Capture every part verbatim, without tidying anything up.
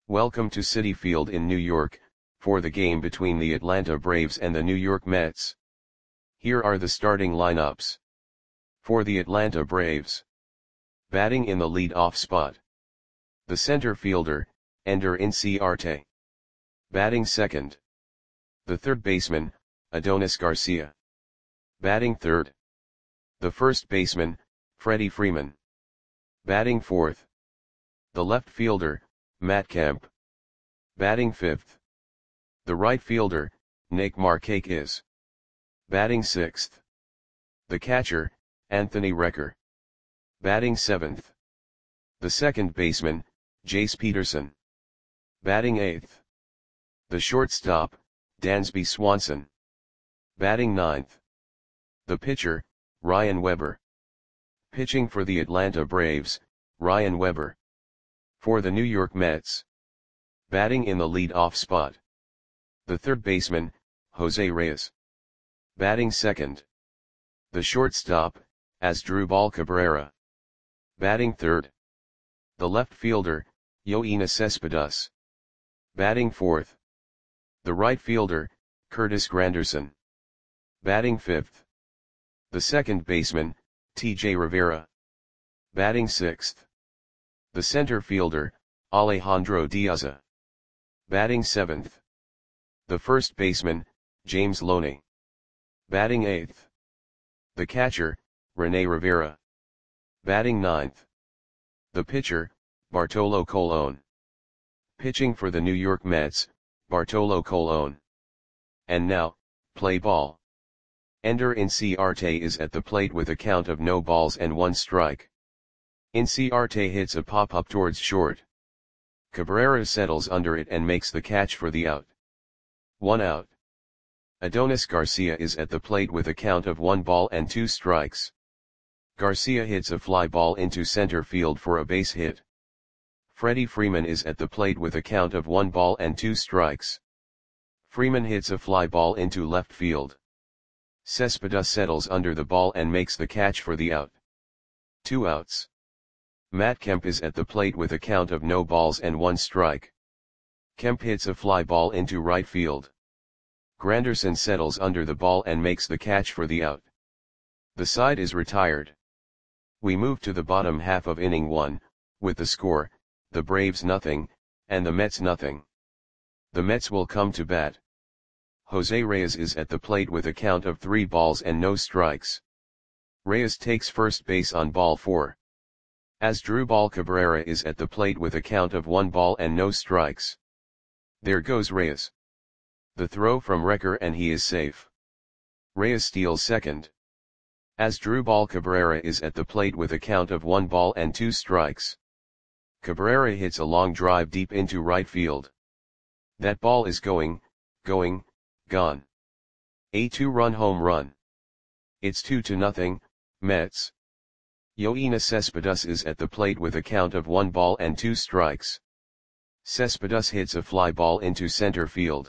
Welcome to Citi Field in New York, for the game between the Atlanta Braves and the New York Mets. Here are the starting lineups. For the Atlanta Braves. Batting in the lead-off spot. The center fielder, Ender Inciarte. Batting second. The third baseman, Adonis Garcia. Batting third. The first baseman, Freddie Freeman. Batting fourth. The left fielder, Matt Kemp. Batting fifth. The right fielder, Nick Markakis. Batting sixth. The catcher, Anthony Recker. Batting seventh. The second baseman, Jace Peterson. Batting eighth. The shortstop, Dansby Swanson. Batting ninth. The pitcher, Ryan Weber. Pitching for the Atlanta Braves, Ryan Weber. For the New York Mets. Batting in the lead-off spot. The third baseman, Jose Reyes. Batting second. The shortstop, Asdrubal Cabrera. Batting third. The left fielder, Yoenis Cespedes. Batting fourth. The right fielder, Curtis Granderson. Batting fifth. The second baseman, T J Rivera. Batting sixth. The center fielder, Alejandro Diaz. Batting seventh. The first baseman, James Loney. Batting eighth. The catcher, Rene Rivera. Batting ninth. The pitcher, Bartolo Colon. Pitching for the New York Mets, Bartolo Colon. And now, play ball. Ender Inciarte is at the plate with a count of no balls and one strike. Inciarte hits a pop-up towards short. Cabrera settles under it and makes the catch for the out. One out. Adonis Garcia is at the plate with a count of one ball and two strikes. Garcia hits a fly ball into center field for a base hit. Freddie Freeman is at the plate with a count of one ball and two strikes. Freeman hits a fly ball into left field. Cespedes settles under the ball and makes the catch for the out. Two outs. Matt Kemp is at the plate with a count of no balls and one strike. Kemp hits a fly ball into right field. Granderson settles under the ball and makes the catch for the out. The side is retired. We move to the bottom half of inning one, with the score, the Braves nothing, and the Mets nothing. The Mets will come to bat. Jose Reyes is at the plate with a count of three balls and no strikes. Reyes takes first base on ball four. Asdrubal Cabrera is at the plate with a count of one ball and no strikes. There goes Reyes. The throw from Recker and he is safe. Reyes steals second. Asdrubal Cabrera is at the plate with a count of one ball and two strikes. Cabrera hits a long drive deep into right field. That ball is going, going, gone. A two-run home run. It's two to nothing, Mets. Yoenis Cespedes is at the plate with a count of one ball and two strikes. Cespedes hits a fly ball into center field.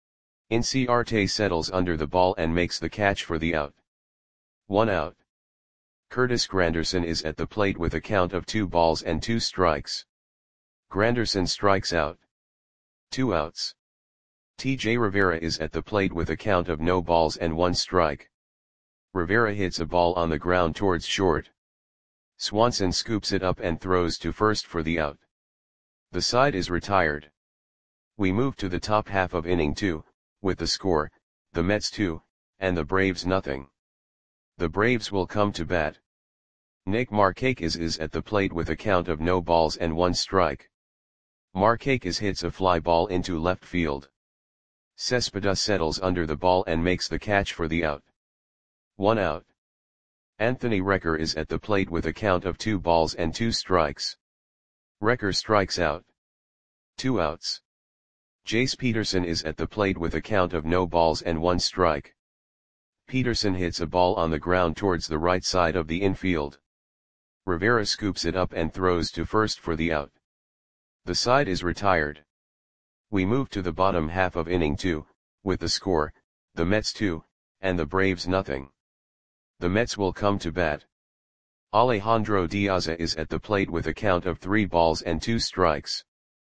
Inciarte settles under the ball and makes the catch for the out. One out. Curtis Granderson is at the plate with a count of two balls and two strikes. Granderson strikes out. Two outs. T J Rivera is at the plate with a count of no balls and one strike. Rivera hits a ball on the ground towards short. Swanson scoops it up and throws to first for the out. The side is retired. We move to the top half of inning two, with the score, the Mets two, and the Braves nothing. The Braves will come to bat. Nick Markakis is at the plate with a count of no balls and one strike. Markakis hits a fly ball into left field. Cespedes settles under the ball and makes the catch for the out. One out. Anthony Recker is at the plate with a count of two balls and two strikes. Recker strikes out. Two outs. Jace Peterson is at the plate with a count of no balls and one strike. Peterson hits a ball on the ground towards the right side of the infield. Rivera scoops it up and throws to first for the out. The side is retired. We move to the bottom half of inning two, with the score, the Mets two, and the Braves nothing. The Mets will come to bat. Alejandro Diaz is at the plate with a count of three balls and two strikes.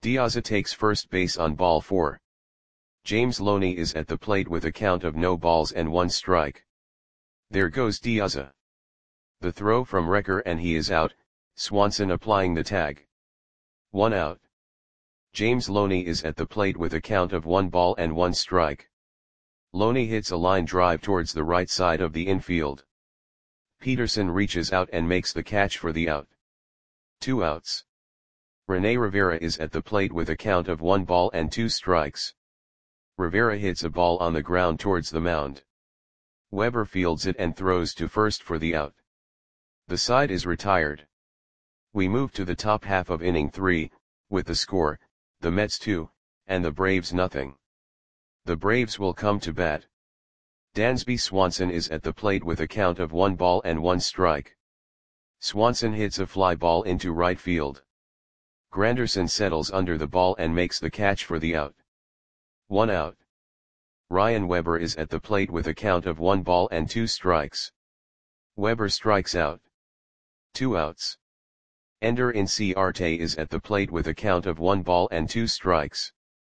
Diaz takes first base on ball four. James Loney is at the plate with a count of no balls and one strike. There goes Diaz. The throw from Recker and he is out, Swanson applying the tag. One out. James Loney is at the plate with a count of one ball and one strike. Loney hits a line drive towards the right side of the infield. Peterson reaches out and makes the catch for the out. Two outs. Rene Rivera is at the plate with a count of one ball and two strikes. Rivera hits a ball on the ground towards the mound. Weber fields it and throws to first for the out. The side is retired. We move to the top half of inning three, with the score, the Mets two, and the Braves nothing. The Braves will come to bat. Dansby Swanson is at the plate with a count of one ball and one strike. Swanson hits a fly ball into right field. Granderson settles under the ball and makes the catch for the out. One out. Ryan Weber is at the plate with a count of one ball and two strikes. Weber strikes out. Two outs. Ender Inciarte is at the plate with a count of one ball and two strikes.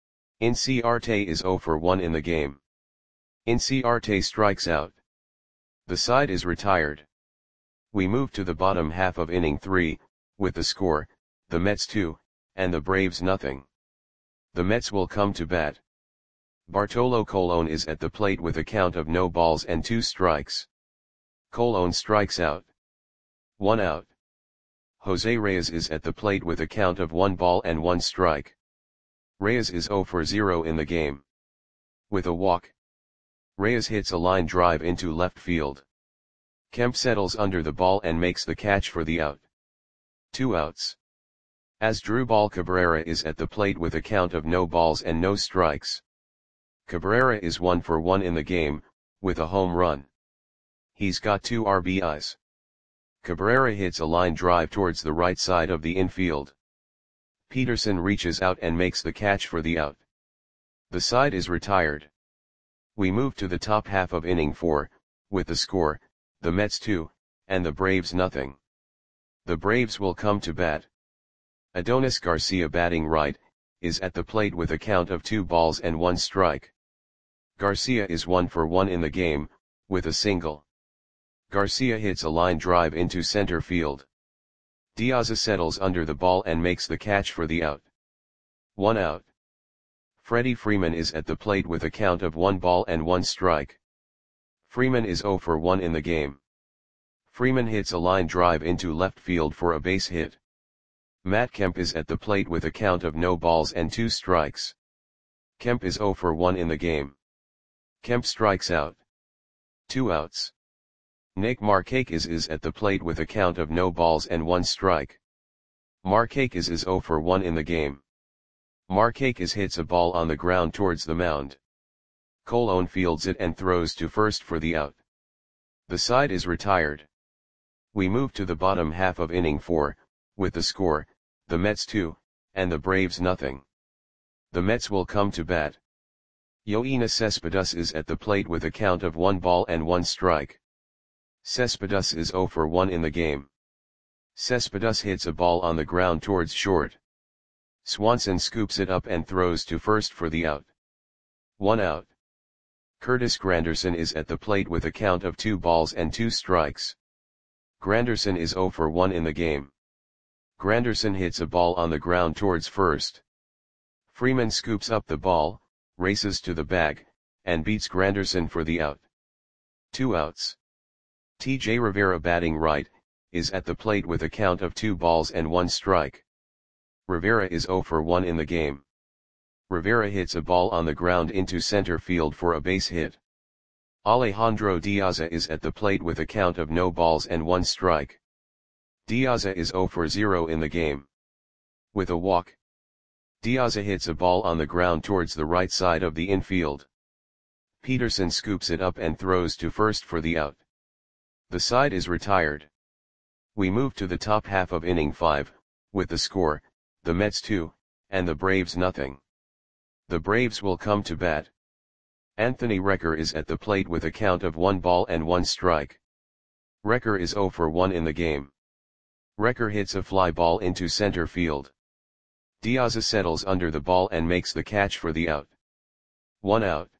Inciarte is zero for one in the game. Inciarte strikes out. The side is retired. We move to the bottom half of inning three, with the score, the Mets two, and the Braves nothing. The Mets will come to bat. Bartolo Colon is at the plate with a count of no balls and two strikes. Colon strikes out. One out. Jose Reyes is at the plate with a count of one ball and one strike. Reyes is zero for zero in the game. With a walk. Reyes hits a line drive into left field. Kemp settles under the ball and makes the catch for the out. Two outs. Asdrubal Cabrera is at the plate with a count of no balls and no strikes. Cabrera is one for one in the game, with a home run. He's got two R B Is. Cabrera hits a line drive towards the right side of the infield. Peterson reaches out and makes the catch for the out. The side is retired. We move to the top half of inning four, with the score, the Mets two, and the Braves nothing. The Braves will come to bat. Adonis Garcia batting right, is at the plate with a count of two balls and one strike. Garcia is one for one in the game, with a single. Garcia hits a line drive into center field. Diaz settles under the ball and makes the catch for the out. One out. Freddie Freeman is at the plate with a count of one ball and one strike. Freeman is zero for one in the game. Freeman hits a line drive into left field for a base hit. Matt Kemp is at the plate with a count of no balls and two strikes. Kemp is zero for one in the game. Kemp strikes out. Two outs. Nick Markakis is at the plate with a count of no balls and one strike. Markakis is zero for one in the game. Markakis hits a ball on the ground towards the mound. Colon fields it and throws to first for the out. The side is retired. We move to the bottom half of inning four, with the score, the Mets two, and the Braves nothing. The Mets will come to bat. Yoenis Cespedes is at the plate with a count of one ball and one strike. Cespedes is zero for one in the game. Cespedes hits a ball on the ground towards short. Swanson scoops it up and throws to first for the out. One out. Curtis Granderson is at the plate with a count of two balls and two strikes. Granderson is zero for one in the game. Granderson hits a ball on the ground towards first. Freeman scoops up the ball, races to the bag, and beats Granderson for the out. Two outs. T J Rivera batting right, is at the plate with a count of two balls and one strike. Rivera is zero for one in the game. Rivera hits a ball on the ground into center field for a base hit. Alejandro Diaz is at the plate with a count of no balls and one strike. Diaz is zero for zero in the game. With a walk. Diaz hits a ball on the ground towards the right side of the infield. Peterson scoops it up and throws to first for the out. The side is retired. We move to the top half of inning five, with the score, the Mets two, and the Braves nothing. The Braves will come to bat. Anthony Recker is at the plate with a count of one ball and one strike. Recker is zero for one in the game. Recker hits a fly ball into center field. Diaz settles under the ball and makes the catch for the out. One out.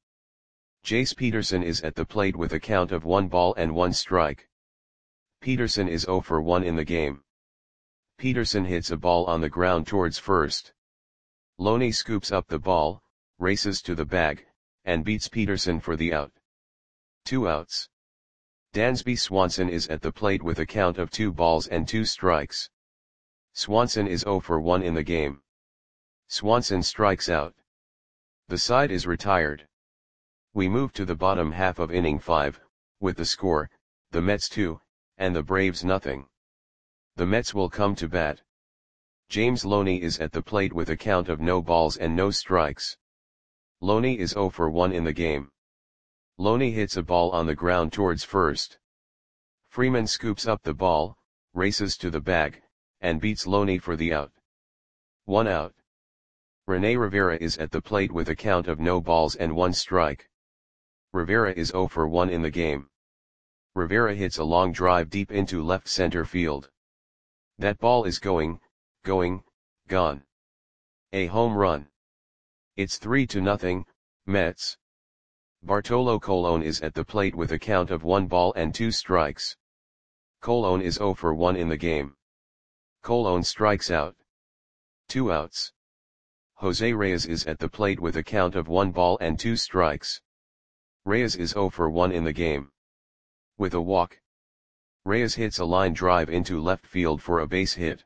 Jace Peterson is at the plate with a count of one ball and one strike. Peterson is zero for one in the game. Peterson hits a ball on the ground towards first. Loney scoops up the ball, races to the bag, and beats Peterson for the out. Two outs. Dansby Swanson is at the plate with a count of two balls and two strikes. Swanson is zero for one in the game. Swanson strikes out. The side is retired. We move to the bottom half of inning five, with the score, the Mets two, and the Braves nothing. The Mets will come to bat. James Loney is at the plate with a count of no balls and no strikes. Loney is zero for one in the game. Loney hits a ball on the ground towards first. Freeman scoops up the ball, races to the bag, and beats Loney for the out. One out. Rene Rivera is at the plate with a count of no balls and one strike. Rivera is zero for one in the game. Rivera hits a long drive deep into left center field. That ball is going, going, gone. A home run. It's three to nothing, Mets. Bartolo Colon is at the plate with a count of one ball and two strikes. Colon is zero for one in the game. Colon strikes out. Two outs. Jose Reyes is at the plate with a count of one ball and two strikes. Reyes is zero for one in the game. With a walk. Reyes hits a line drive into left field for a base hit.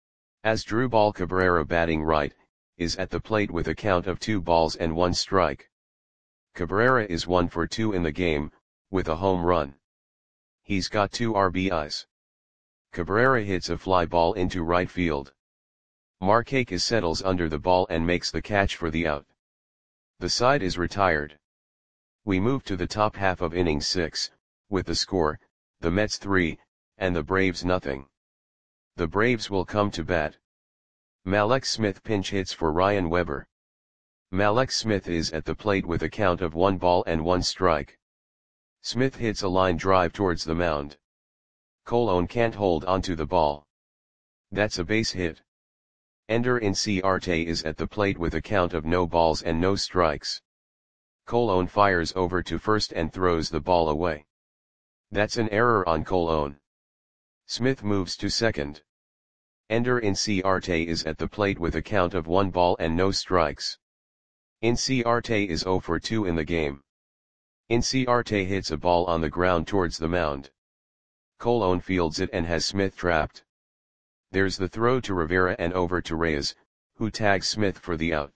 Asdrubal Cabrera, batting right, is at the plate with a count of two balls and one strike. Cabrera is one for two in the game, with a home run. He's got two R B Is. Cabrera hits a fly ball into right field. Markakis settles under the ball and makes the catch for the out. The side is retired. We move to the top half of inning six, with the score, the Mets three, and the Braves nothing. The Braves will come to bat. Mallex Smith pinch hits for Ryan Weber. Mallex Smith is at the plate with a count of one ball and one strike. Smith hits a line drive towards the mound. Colon can't hold onto the ball. That's a base hit. Ender Inciarte is at the plate with a count of no balls and no strikes. Colon fires over to first and throws the ball away. That's an error on Colon. Smith moves to second. Ender Inciarte is at the plate with a count of one ball and no strikes. Inciarte is zero for two in the game. Inciarte hits a ball on the ground towards the mound. Colon fields it and has Smith trapped. There's the throw to Rivera and over to Reyes, who tags Smith for the out.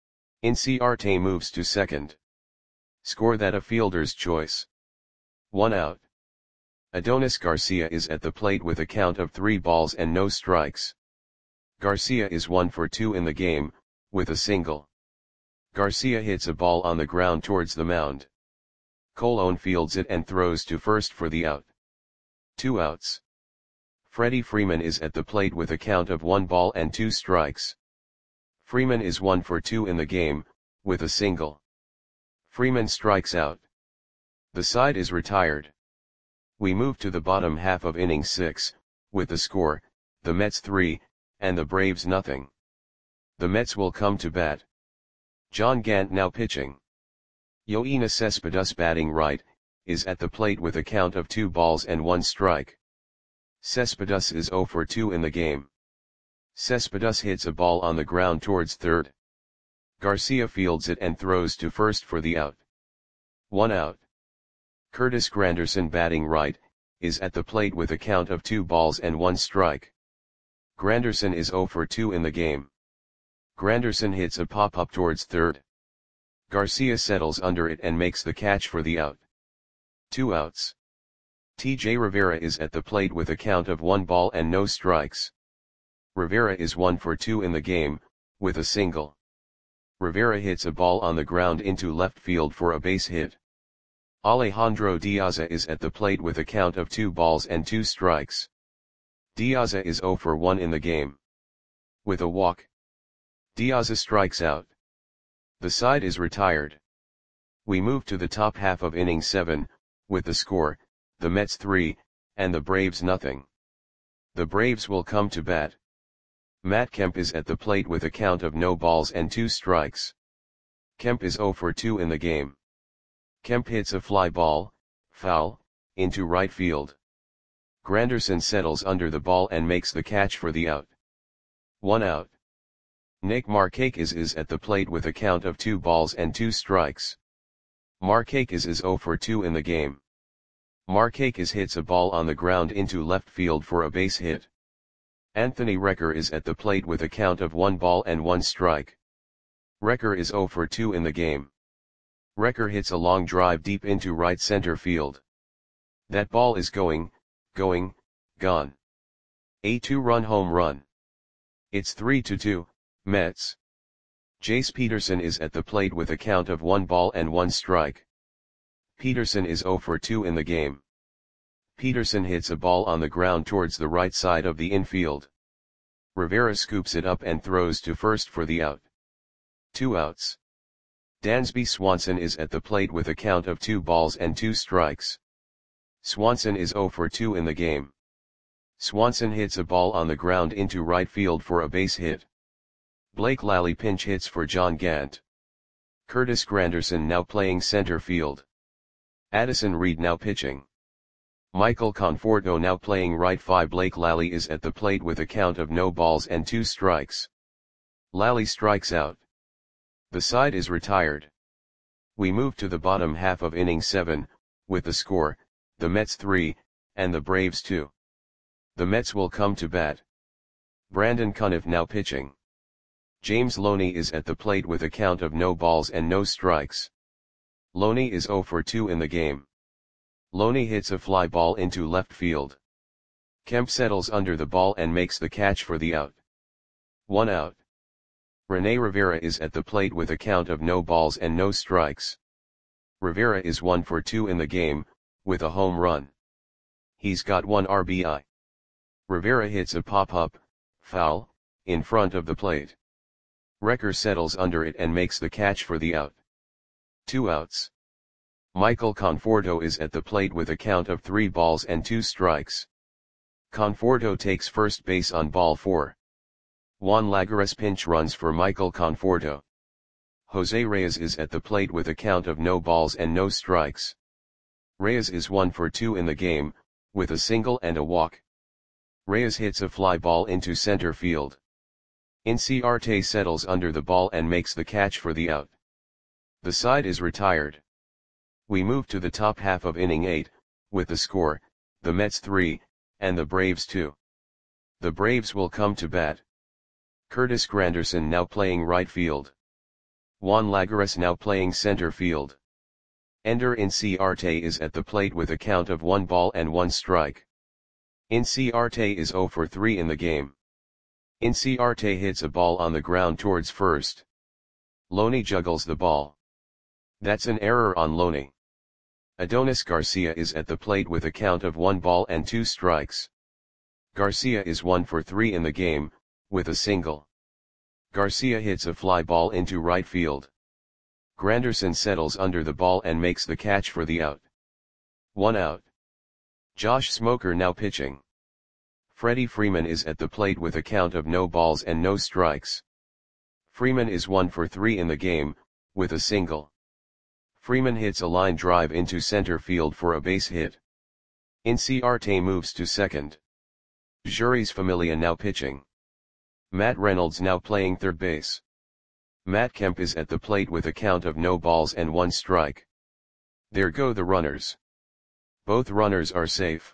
Inciarte moves to second. Score that a fielder's choice. One out. Adonis Garcia is at the plate with a count of three balls and no strikes. Garcia is one for two in the game, with a single. Garcia hits a ball on the ground towards the mound. Colon fields it and throws to first for the out. Two outs. Freddie Freeman is at the plate with a count of one ball and two strikes. Freeman is one for two in the game, with a single. Freeman strikes out. The side is retired. We move to the bottom half of inning six, with the score, the Mets three, and the Braves nothing. The Mets will come to bat. John Gant now pitching. Yoenis Cespedes, batting right, is at the plate with a count of two balls and one strike. Cespedes is zero for two in the game. Cespedes hits a ball on the ground towards third. Garcia fields it and throws to first for the out. One out. Curtis Granderson, batting right, is at the plate with a count of two balls and one strike. Granderson is zero for two in the game. Granderson hits a pop-up towards third. Garcia settles under it and makes the catch for the out. Two outs. T J Rivera is at the plate with a count of one ball and no strikes. Rivera is one for two in the game, with a single. Rivera hits a ball on the ground into left field for a base hit. Alejandro Diaz is at the plate with a count of two balls and two strikes. Diaz is zero for one in the game. With a walk. Diaz strikes out. The side is retired. We move to the top half of inning seven, with the score, the Mets three, and the Braves nothing. The Braves will come to bat. Matt Kemp is at the plate with a count of no balls and two strikes. Kemp is zero for two in the game. Kemp hits a fly ball, foul, into right field. Granderson settles under the ball and makes the catch for the out. One out. Nick Markakis is at the plate with a count of two balls and two strikes. Markakis is zero for two in the game. Markakis hits a ball on the ground into left field for a base hit. Anthony Recker is at the plate with a count of one ball and one strike. Recker is zero for two in the game. Recker hits a long drive deep into right center field. That ball is going, going, gone. A two-run home run. It's three to two, Mets. Jace Peterson is at the plate with a count of one ball and one strike. Peterson is zero for two in the game. Peterson hits a ball on the ground towards the right side of the infield. Rivera scoops it up and throws to first for the out. Two outs. Dansby Swanson is at the plate with a count of two balls and two strikes. Swanson is zero for two in the game. Swanson hits a ball on the ground into right field for a base hit. Blake Lally pinch hits for John Gant. Curtis Granderson now playing center field. Addison Reed now pitching. Michael Conforto now playing right five. Blake Lally is at the plate with a count of no balls and two strikes. Lally strikes out. The side is retired. We move to the bottom half of inning seven, with the score, the Mets three, and the Braves two. The Mets will come to bat. Brandon Cuniff now pitching. James Loney is at the plate with a count of no balls and no strikes. Loney is zero for two in the game. Loney hits a fly ball into left field. Kemp settles under the ball and makes the catch for the out. One out. Rene Rivera is at the plate with a count of no balls and no strikes. Rivera is one for two in the game, with a home run. He's got one R B I. Rivera hits a pop-up, foul, in front of the plate. Recker settles under it and makes the catch for the out. Two outs. Michael Conforto is at the plate with a count of three balls and two strikes. Conforto takes first base on ball four. Juan Lagares pinch runs for Michael Conforto. Jose Reyes is at the plate with a count of no balls and no strikes. Reyes is one for two in the game, with a single and a walk. Reyes hits a fly ball into center field. Inciarte settles under the ball and makes the catch for the out. The side is retired. We move to the top half of inning eight, with the score, the Mets three, and the Braves two. The Braves will come to bat. Curtis Granderson now playing right field. Juan Lagares now playing center field. Ender Inciarte is at the plate with a count of one ball and one strike. Inciarte is zero for three in the game. Inciarte hits a ball on the ground towards first. Loney juggles the ball. That's an error on Loney. Adonis Garcia is at the plate with a count of one ball and two strikes. Garcia is one for three in the game, with a single. Garcia hits a fly ball into right field. Granderson settles under the ball and makes the catch for the out. One out. Josh Smoker now pitching. Freddie Freeman is at the plate with a count of no balls and no strikes. Freeman is one for three in the game, with a single. Freeman hits a line drive into center field for a base hit. Inciarte moves to second. Juris Familia now pitching. Matt Reynolds now playing third base. Matt Kemp is at the plate with a count of no balls and one strike. There go the runners. Both runners are safe.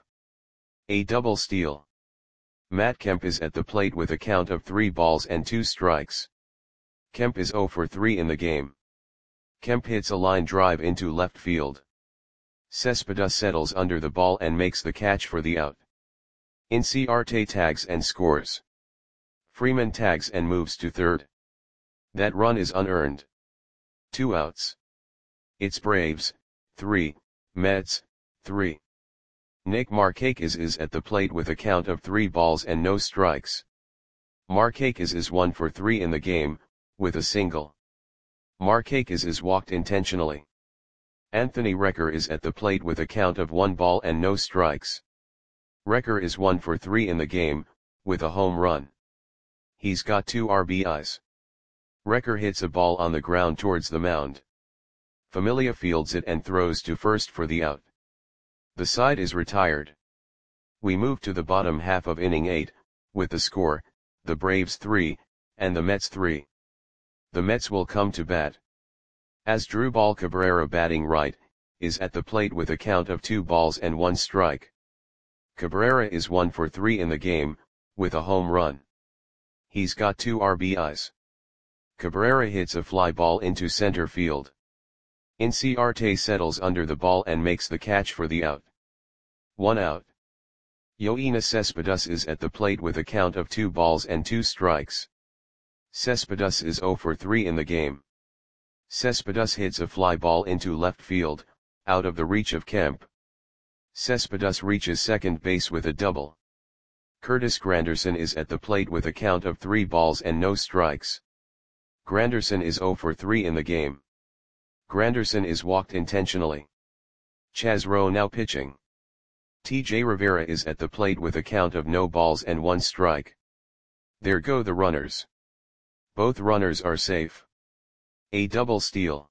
A double steal. Matt Kemp is at the plate with a count of three balls and two strikes. Kemp is zero for three in the game. Kemp hits a line drive into left field. Cespedes settles under the ball and makes the catch for the out. Inciarte tags and scores. Freeman tags and moves to third. That run is unearned. Two outs. It's Braves, three, Mets, three. Nick Markakis is at the plate with a count of three balls and no strikes. Markakis is one for three in the game, with a single. Markakis is walked intentionally. Anthony Recker is at the plate with a count of one ball and no strikes. Recker is one for three in the game, with a home run. He's got two R B Is. Wrecker hits a ball on the ground towards the mound. Familia fields it and throws to first for the out. The side is retired. We move to the bottom half of inning eight, with the score, the Braves three, and the Mets three. The Mets will come to bat. Asdrubal Cabrera, batting right, is at the plate with a count of two balls and one strike. Cabrera is one for three in the game, with a home run. He's got two R B Is. Cabrera hits a fly ball into center field. Inciarte settles under the ball and makes the catch for the out. One out. Yoenis Cespedes is at the plate with a count of two balls and two strikes. Cespedes is zero for three in the game. Cespedes hits a fly ball into left field, out of the reach of Kemp. Cespedes reaches second base with a double. Curtis Granderson is at the plate with a count of three balls and no strikes. Granderson is zero for three in the game. Granderson is walked intentionally. Chaz Rowe now pitching. T J Rivera is at the plate with a count of no balls and one strike. There go the runners. Both runners are safe. A double steal.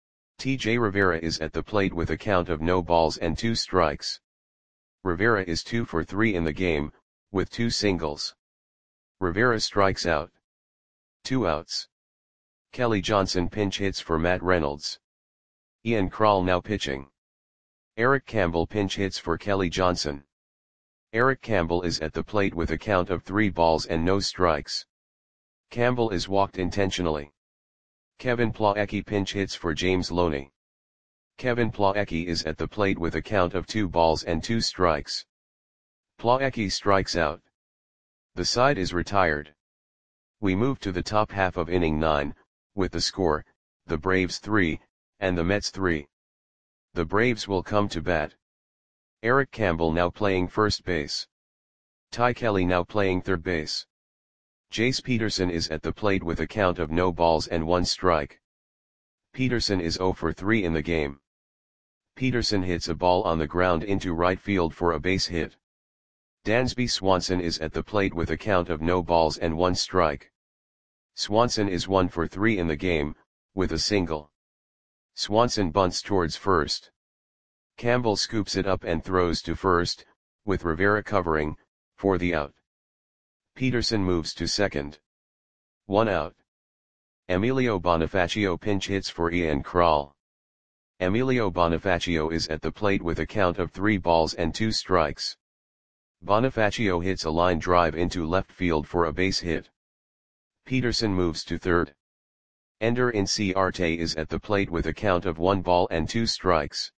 T J Rivera is at the plate with a count of no balls and two strikes. Rivera is two for three in the game, with two singles. Rivera strikes out. Two outs. Kelly Johnson pinch hits for Matt Reynolds. Ian Krall now pitching. Eric Campbell pinch hits for Kelly Johnson. Eric Campbell is at the plate with a count of three balls and no strikes. Campbell is walked intentionally. Kevin Plawecki pinch hits for James Loney. Kevin Plawecki is at the plate with a count of two balls and two strikes. Plawecki strikes out. The side is retired. We move to the top half of inning nine, with the score, the Braves three, and the Mets three. The Braves will come to bat. Eric Campbell now playing first base. Ty Kelly now playing third base. Jace Peterson is at the plate with a count of no balls and one strike. Peterson is zero for three in the game. Peterson hits a ball on the ground into right field for a base hit. Dansby Swanson is at the plate with a count of no balls and one strike. Swanson is one for three in the game, with a single. Swanson bunts towards first. Campbell scoops it up and throws to first, with Rivera covering, for the out. Peterson moves to second. One out. Emilio Bonifacio pinch hits for Ian Krall. Emilio Bonifacio is at the plate with a count of three balls and two strikes. Bonifacio hits a line drive into left field for a base hit. Peterson moves to third. Ender Inciarte is at the plate with a count of one ball and two strikes.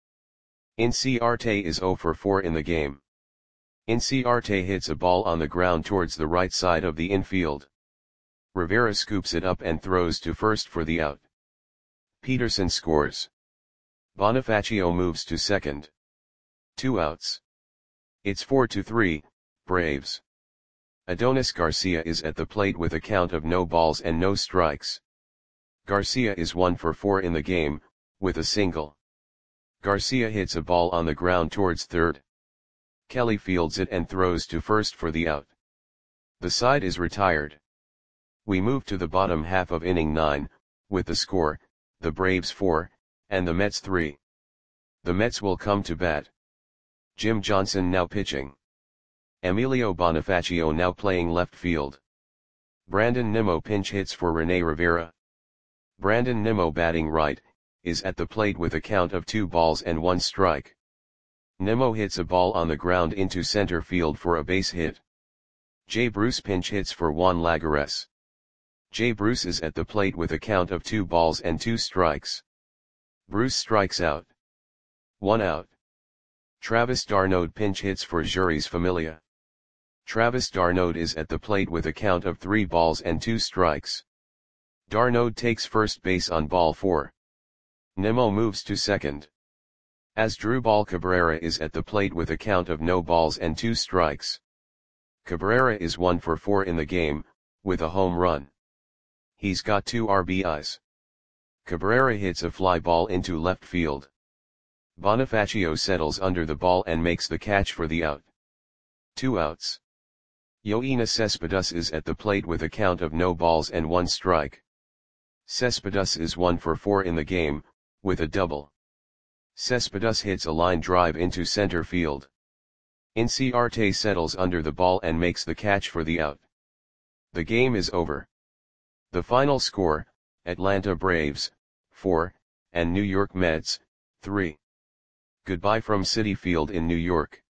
Inciarte is zero for four in the game. Inciarte hits a ball on the ground towards the right side of the infield. Rivera scoops it up and throws to first for the out. Peterson scores. Bonifacio moves to second. Two outs. It's four to three, Braves. Adonis Garcia is at the plate with a count of no balls and no strikes. Garcia is one for four in the game, with a single. Garcia hits a ball on the ground towards third. Kelly fields it and throws to first for the out. The side is retired. We move to the bottom half of inning nine, with the score, the Braves four, and the Mets three. The Mets will come to bat. Jim Johnson now pitching. Emilio Bonifacio now playing left field. Brandon Nimmo pinch hits for Rene Rivera. Brandon Nimmo, batting right, is at the plate with a count of two balls and one strike. Nimmo hits a ball on the ground into center field for a base hit. Jay Bruce pinch hits for Juan Lagares. Jay Bruce is at the plate with a count of two balls and two strikes. Bruce strikes out. One out. Travis d'Arnaud pinch hits for Jeurys Familia. Travis d'Arnaud is at the plate with a count of three balls and two strikes. d'Arnaud takes first base on ball four. Nimmo moves to second. Asdrubal Cabrera is at the plate with a count of no balls and two strikes. Cabrera is one for four in the game, with a home run. He's got two R B Is. Cabrera hits a fly ball into left field. Bonifacio settles under the ball and makes the catch for the out. Two outs. Yoenis Cespedes is at the plate with a count of no balls and one strike. Cespedes is one for four in the game, with a double. Cespedes hits a line drive into center field. Inciarte settles under the ball and makes the catch for the out. The game is over. The final score, Atlanta Braves, four, and New York Mets, three. Goodbye from Citi Field in New York.